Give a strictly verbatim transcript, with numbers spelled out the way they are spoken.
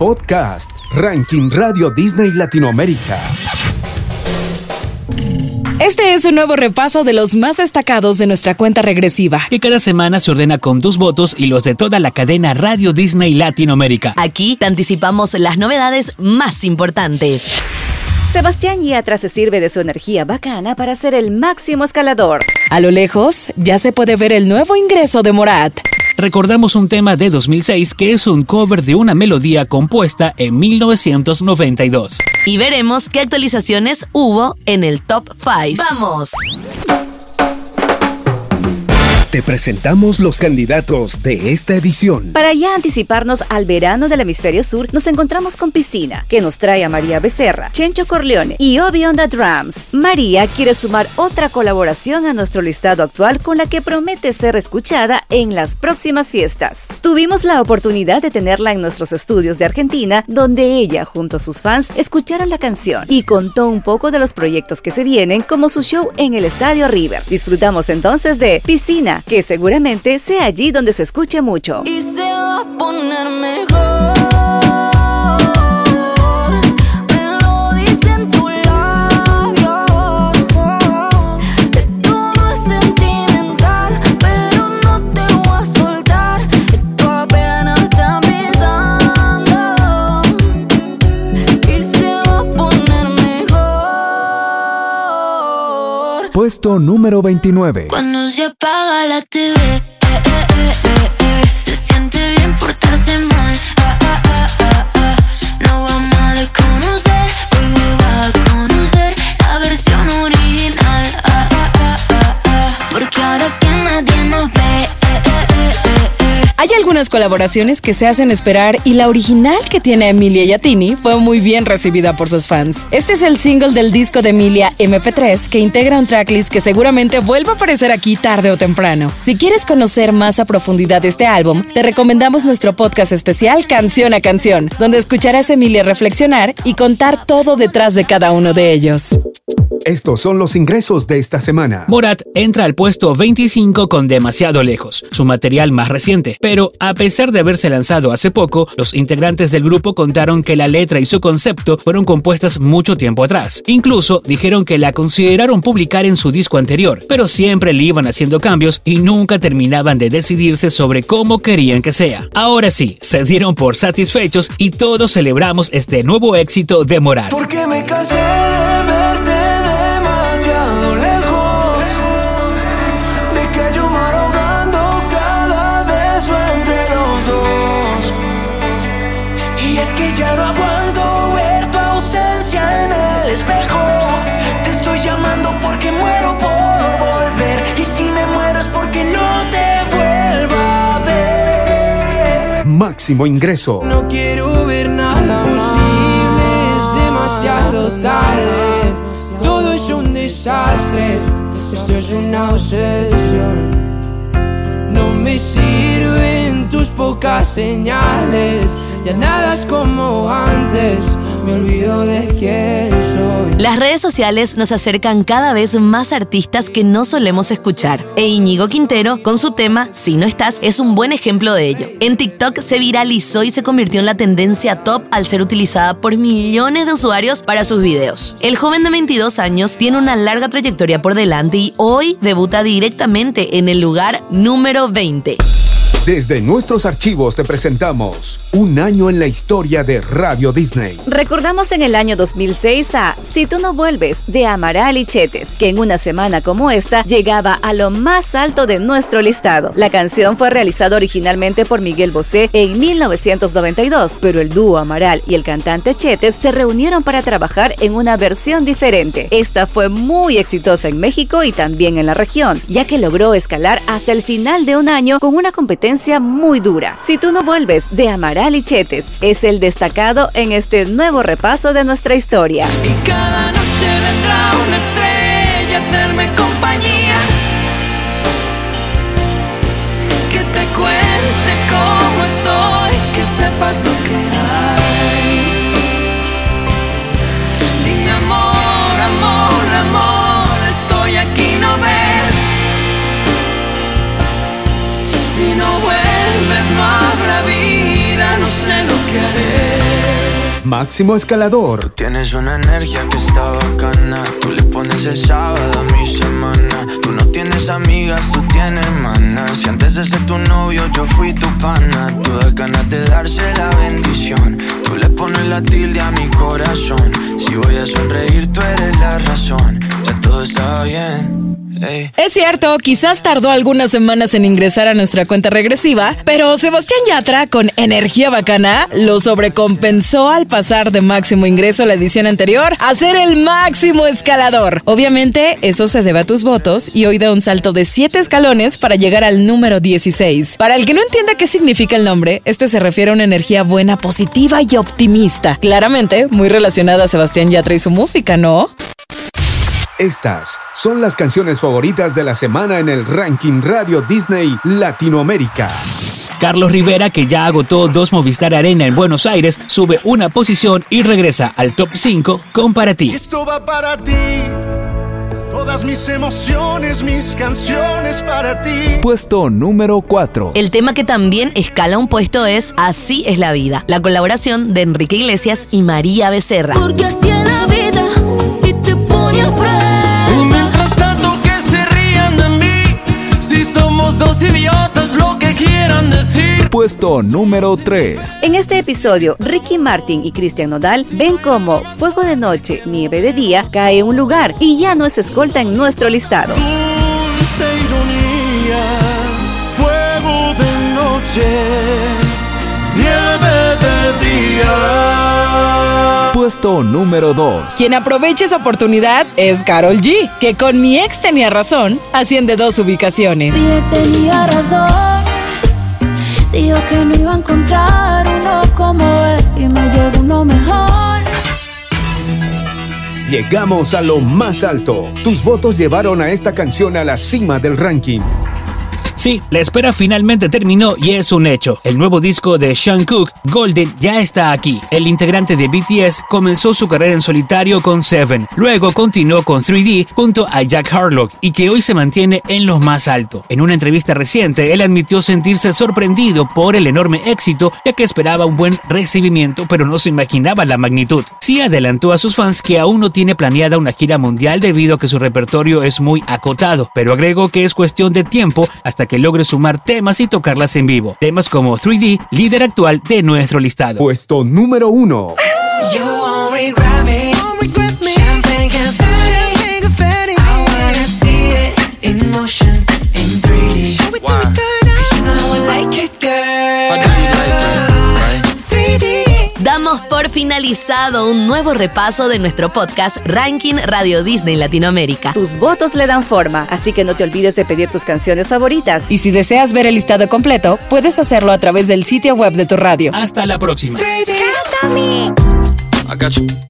Podcast, Ranking Radio Disney Latinoamérica. Este es un nuevo repaso de los más destacados de nuestra cuenta regresiva, que cada semana se ordena con tus votos y los de toda la cadena Radio Disney Latinoamérica. Aquí te anticipamos las novedades más importantes. Sebastián Yatra se sirve de su energía bacana para ser el máximo escalador. A lo lejos, ya se puede ver el nuevo ingreso de Morat. Recordamos un tema de dos mil seis que es un cover de una melodía compuesta en mil novecientos noventa y dos. Y veremos qué actualizaciones hubo en el Top cinco. ¡Vamos! Te presentamos los candidatos de esta edición. Para ya anticiparnos al verano del hemisferio sur, nos encontramos con Piscina, que nos trae a María Becerra, Chencho Corleone y Obi on the Drums. María quiere sumar otra colaboración a nuestro listado actual con la que promete ser escuchada en las próximas fiestas. Tuvimos la oportunidad de tenerla en nuestros estudios de Argentina, donde ella, junto a sus fans, escucharon la canción y contó un poco de los proyectos que se vienen, como su show en el Estadio River. Disfrutamos entonces de Piscina, que seguramente sea allí donde se escuche mucho. Y se va a poner mejor, me lo dicen tus labios. Esto no es sentimental, pero no te voy a soltar. Esto apenas está empezando. Y se va a poner mejor. Puesto número veintinueve. Cuando se apaga la T V, eh, eh, eh, eh, eh. Se siente bien portarse mal, ah, ah, ah, ah, ah. No vamos a desconocer, hoy me va a conocer la versión original, ah, ah, ah, ah, ah. Porque ahora que nadie nos ve, eh, eh, eh, eh, eh. Hay algunas colaboraciones que se hacen esperar y la original que tiene Emilia Yattini fue muy bien recibida por sus fans. Este es el single del disco de Emilia, eme pe tres, que integra un tracklist que seguramente vuelva a aparecer aquí tarde o temprano. Si quieres conocer más a profundidad este álbum, te recomendamos nuestro podcast especial Canción a Canción, donde escucharás a Emilia reflexionar y contar todo detrás de cada uno de ellos. Estos son los ingresos de esta semana. Morat entra al puesto veinticinco con Demasiado Lejos, su material más reciente. Pero a pesar de haberse lanzado hace poco, los integrantes del grupo contaron que la letra y su concepto fueron compuestas mucho tiempo atrás. Incluso dijeron que la consideraron publicar en su disco anterior, pero siempre le iban haciendo cambios y nunca terminaban de decidirse sobre cómo querían que sea. Ahora sí, se dieron por satisfechos y todos celebramos este nuevo éxito de Morat. Porque me cansé de verte demasiado lejos, de que yo me ahogando cada beso entre los dos. Y es que ya no aguanto ver tu ausencia en el espejo. Te estoy llamando porque muero por volver, y si me muero es porque no te vuelva a ver. Máximo ingreso. No quiero ver nada posible, es demasiado tarde. Todo es un desastre, esto es una obsesión. No me sirven tus pocas señales, ya nada es como antes, me olvido de quién soy. Las redes sociales nos acercan cada vez más artistas que no solemos escuchar. E Íñigo Quintero, con su tema Si no estás, es un buen ejemplo de ello. En TikTok se viralizó y se convirtió en la tendencia top al ser utilizada por millones de usuarios para sus videos. El joven de veintidós años tiene una larga trayectoria por delante y hoy debuta directamente en el lugar número veinte. Desde nuestros archivos te presentamos Un año en la historia de Radio Disney. Recordamos en el año dos mil seis a Si tú no vuelves, de Amaral y Chetes, que en una semana como esta llegaba a lo más alto de nuestro listado. La canción fue realizada originalmente por Miguel Bosé en mil novecientos noventa y dos, pero el dúo Amaral y el cantante Chetes se reunieron para trabajar en una versión diferente. Esta fue muy exitosa en México y también en la región, ya que logró escalar hasta el final de un año con una competencia muy dura. Si tú no vuelves, de Amaral y Chetes, es el destacado en este nuevo repaso de nuestra historia. Y cada noche vendrá una estrella a hacerme compañía, que te cuente cómo estoy, que sepas lo que hay. Dime amor, amor, amor, estoy aquí, no ves. Si no vuelves no habrá vida, no sé lo que haré. Máximo Escalador. Tú tienes una energía que está bacana. Tú le pones el sábado a mi semana. Tú no tienes amigas, tú tienes manas. Si antes de ser tu novio yo fui tu pana. Tú das ganas de darse la bendición. Tú le pones la tilde a mi corazón. Si voy a sonreír tú eres la razón. Ya todo está bien. Hey. Es cierto, quizás tardó algunas semanas en ingresar a nuestra cuenta regresiva, pero Sebastián Yatra, con energía bacana, lo sobrecompensó al pasar de máximo ingreso la edición anterior a ser el máximo escalador. Obviamente, eso se debe a tus votos y hoy da un salto de siete escalones para llegar al número dieciséis. Para el que no entienda qué significa el nombre, este se refiere a una energía buena, positiva y optimista. Claramente, muy relacionada a Sebastián Yatra y su música, ¿no? Estas son las canciones favoritas de la semana en el ranking Radio Disney Latinoamérica. Carlos Rivera, que ya agotó dos Movistar Arena en Buenos Aires, sube una posición y regresa al top cinco con Para Ti. Esto va para ti, todas mis emociones, mis canciones para ti. Puesto número cuatro. El tema que también escala un puesto es Así es la vida, la colaboración de Enrique Iglesias y María Becerra. Porque así es la vida y te pone a prueba. Y mientras tanto que se rían de mí, si somos dos idiotas lo que quieran decir. Puesto número tres. En este episodio, Ricky Martin y Cristian Nodal ven cómo Fuego de Noche, Nieve de Día cae un lugar y ya no es escolta en nuestro listado. Dulce ironía, fuego de noche, nieve de día. Puesto número dos. Quien aprovecha esa oportunidad es Karol G, que con Mi Ex Tenía Razón asciende dos ubicaciones. Mi ex tenía razón, dijo que no iba a encontrar uno como él y me llegó uno mejor. Llegamos a lo más alto. Tus votos llevaron a esta canción a la cima del ranking. Sí, la espera finalmente terminó y es un hecho. El nuevo disco de Jungkook, Golden, ya está aquí. El integrante de B T S comenzó su carrera en solitario con Seven, luego continuó con tres D junto a Jack Harlow y que hoy se mantiene en lo más alto. En una entrevista reciente, él admitió sentirse sorprendido por el enorme éxito, ya que esperaba un buen recibimiento, pero no se imaginaba la magnitud. Sí adelantó a sus fans que aún no tiene planeada una gira mundial debido a que su repertorio es muy acotado, pero agregó que es cuestión de tiempo hasta que logre sumar temas y tocarlas en vivo. Temas como tres D, líder actual de nuestro listado. Puesto número uno. Damos por finalizado un nuevo repaso de nuestro podcast Ranking Radio Disney Latinoamérica. Tus votos le dan forma, así que no te olvides de pedir tus canciones favoritas. Y si deseas ver el listado completo, puedes hacerlo a través del sitio web de tu radio. Hasta la próxima. I got you.